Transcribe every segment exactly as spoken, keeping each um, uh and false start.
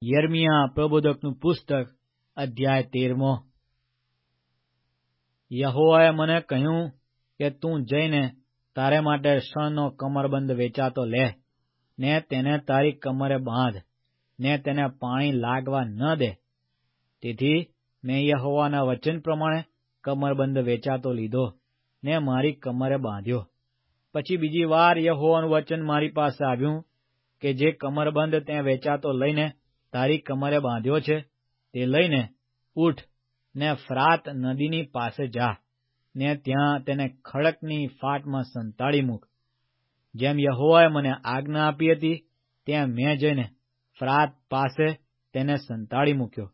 યર્મિયા પ્રબોધકનું પુસ્તક અધ્યાય તેરમો. યહોવાએ મને કહ્યું કે તું જઈને તારે માટે શણનો કમરબંધ વેચાતો લે, ને તેને તારી કમરે બાંધ, ને તેને પાણી લાગવા ન દે. તેથી મેં યહોવાના વચન પ્રમાણે કમરબંધ વેચાતો લીધો, ને મારી કમરે બાંધ્યો. પછી બીજી વાર યહોવાનું વચન મારી પાસે આવ્યું કે જે કમરબંધ તે વેચાતો લઈને તારી કમરે બાંધ્યો છે, તે લઈને ઉઠ ને ફ્રાત નદીની પાસે જા, ને ત્યાં તેને ખડકની ફાટમાં સંતાડી મૂક. જેમ યહોવાએ મને આજ્ઞા આપી હતી તેમ મેં જઈને ફ્રાત પાસે તેને સંતાડી મૂક્યો.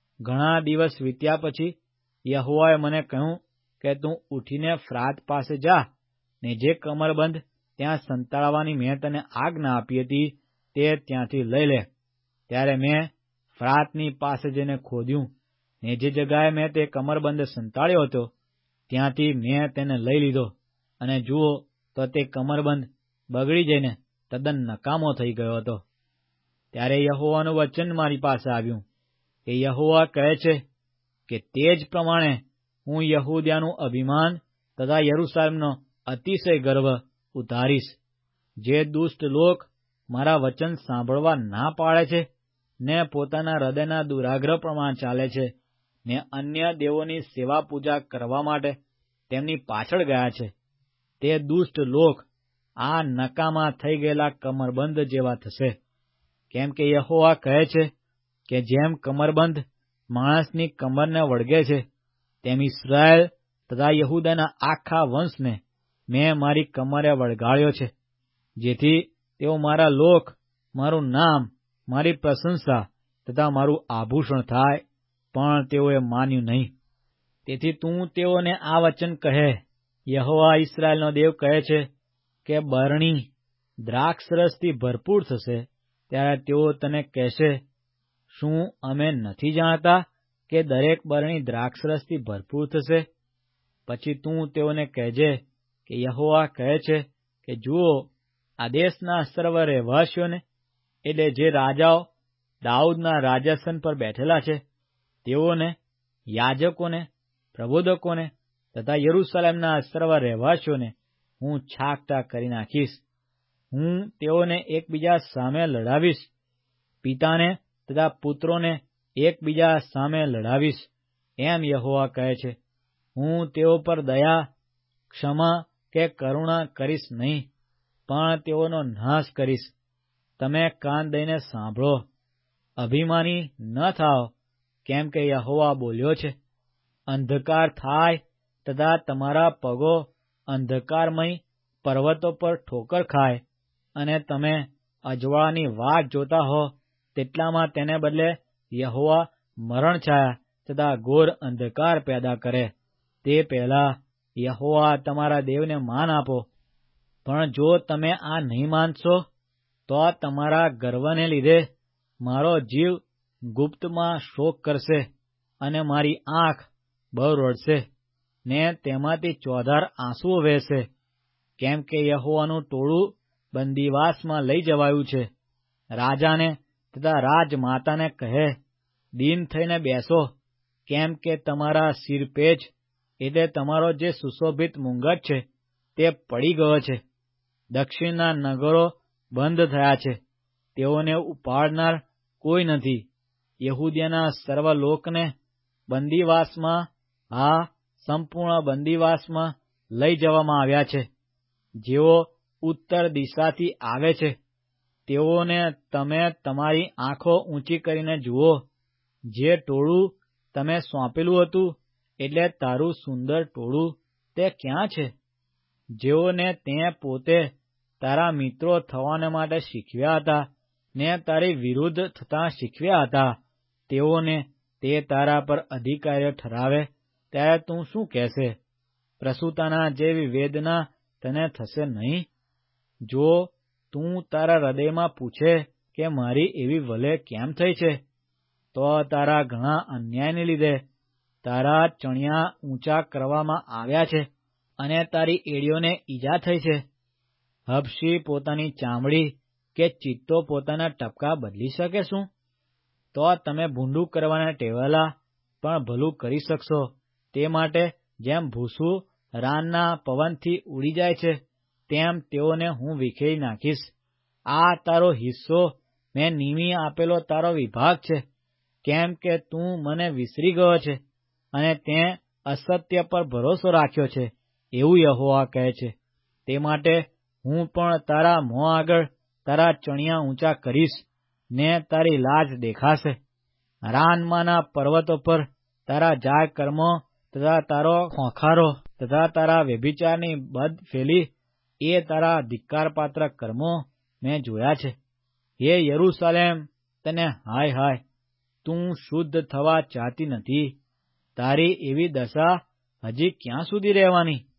ઘણા દિવસ વીત્યા પછી યહોવાએ મને કહ્યું કે તું ઉઠીને ફ્રાત પાસે જા, ને જે કમરબંધ ત્યાં સંતાડવાની મેં તને આજ્ઞા આપી હતી તે ત્યાંથી લઈ લે. ત્યારે મેં ફ્રાતની પાસે જઈને ખોદ્યું, ને જે જગાએ મેં તે કમરબંધ સંતાડ્યો હતો ત્યાંથી મેં તેને લઈ લીધો, અને જુઓ તો તે કમરબંધ બગડી જઈને તદ્દન નકામો થઈ ગયો હતો. ત્યારે યહોવાનું વચન મારી પાસે આવ્યું કે યહોવા કહે છે કે તે જ પ્રમાણે હું યહૂદયાનું અભિમાન તથા યરૂશાલેમનો અતિશય ગર્વ ઉતારીશ. જે દુષ્ટ લોક મારા વચન સાંભળવા ના પાડે છે, ને પોતાના હૃદયના દુરાગ્રહ પ્રમાણ ચાલે છે, ને અન્ય દેવોની સેવા પૂજા કરવા માટે તેમની પાછળ ગયા છે, તે દુષ્ટ લોક આ નકામા થઈ ગયેલા કમરબંધ જેવા થશે. કેમ કે યહોવા કહે છે કે જેમ કમરબંધ માણસની કમરને વળગે છે, તેમ ઇસ્રાયેલ તથા યહૂદાના આખા વંશને મેં મારી કમરે વળગાડ્યો છે, જેથી તેઓ મારા લોક, મારું નામ, મારી પ્રશંસા તથા મારું આભૂષણ થાય, પણ તેઓએ માન્યું નહીં. તેથી તું તેઓને આ વચન કહે, યહોવા ઇસ્રાયેલનો દેવ કહે છે કે બરણી દ્રાક્ષરસથી ભરપૂર થશે. ત્યારે તેઓ તને કહેશે, શું અમે નથી જાણતા કે દરેક બરણી દ્રાક્ષરસથી ભરપૂર થશે? પછી તું તેઓને કહેજે કે યહોવા કહે છે કે જુઓ, આ દેશના સર્વ રહેવાસીઓને, એટલે જે રાજાઓ દાઉદના રાજાસન પર બેઠેલા છે, તેઓને, યાજકોને, પ્રબોધકોને તથા યરૂશાલેમના સર્વ રહેવાસીઓને હું છાંટતા કરી નાખીશ. હું તેઓને એકબીજા સામે લડાવીશ, પિતાને તથા પુત્રોને એકબીજા સામે લડાવીશ, એમ યહોવા કહે છે. હું તેઓ પર દયા, ક્ષમા કે કરુણા કરીશ નહીં, પણ તેઓનો નાશ કરીશ. તમે કાન દઈને સાંભળો, અભિમાની ન થાઓ, કેમ કે યહોવા બોલ્યો છે. અંધકાર થાય તથા તમારા પગો અંધકારમય પર્વતો પર ઠોકર ખાય, અને તમે અજવાળાની વાટ જોતા હો, તેટલામાં તેને બદલે યહોવા મરણછાયા તથા ઘોર અંધકાર પેદા કરે. તે પહેલા યહોવા તમારા દેવને માન આપો. પણ જો તમે આ નહીં માનશો, તો તમારા ગર્વને લીધે મારો જીવ ગુપ્તમાં શોક કરશે, અને મારી આંખ બહુ રડશે, ને તેમાંથી ચોધાર આંસુઓ વહેશે. કેમ કે યહોવાનું ટોળું બંદીવાસમાં લઈ જવાયું છે. રાજાને તથા રાજમાતાને કહે, દીન થઈને બેસો, કેમ કે તમારા શિરપેચ એટલે તમારો જે સુશોભિત મુંગટ છે તે પડી ગયો છે. દક્ષિણના નગરો બંધ થયા છે, તેઓને ઉપાડનાર કોઈ નથી. યહૂદિયાના સર્વ લોકને બંદીવાસમાં, હા, સંપૂર્ણ બંદીવાસમાં લઈ જવામાં આવ્યા છે. જેઓ ઉત્તર દિશાથી આવે છે, તેઓને તમે તમારી આંખો ઊંચી કરીને જુઓ. જે ટોળું તમે સોંપેલું હતું, એટલે તારું સુંદર ટોળું, તે ક્યાં છે? જેઓને તે પોતે તારા મિત્રો થવાને માટે શીખવ્યા હતા, ને તારી વિરુદ્ધ થતાં શીખવ્યા હતા, તેઓને તે તારા પર અધિકારીઓ ઠરાવે, ત્યારે તું શું કહેશે? પ્રસૂતાના જેવી વેદના તને થશે નહીં? જો તું તારા હૃદયમાં પૂછે કે મારી એવી ભલે કેમ થઈ છે, તો તારા ઘણા અન્યાયને લીધે તારા ચણિયા ઊંચા કરવામાં આવ્યા છે, અને તારી એડીઓને ઈજા થઈ છે. હબશી પોતાની ચામડી કે ચિત્તો પોતાના ટપકા બદલી શકે શું? તો તમે ભૂંડું કરવાને ટેવાયેલા પણ ભલું કરી શકશો. તે માટે જેમ ભૂસું રાનના પવનથી ઉડી જાય છે, તેમ તેઓને હું વિખેરી નાખીશ. આ તારો હિસ્સો મેં નિમી આપેલો તારો વિભાગ છે, કેમ કે તું મને વિસરી ગયો છે અને તે અસત્ય પર ભરોસો રાખ્યો છે, એવું યહોવા કહે છે. તે માટે હું પણ તારા મોં આગળ તારા ચણિયા ઊંચા કરીશ ને તારી લાજ દેખાશે. રાનમાંના પર્વતો પર તારા જાર કર્મો તથા તારો ખોંખારો તથા તારા વ્યભિચારની બદ ફેલી એ તારા ધિક્કારપાત્ર કર્મો મેં જોયા છે. હે યરૂશાલેમ, તને હાય હાય, તું શુદ્ધ થવા ચાહતી નથી. તારી એવી દશા હજી ક્યાં સુધી રહેવાની?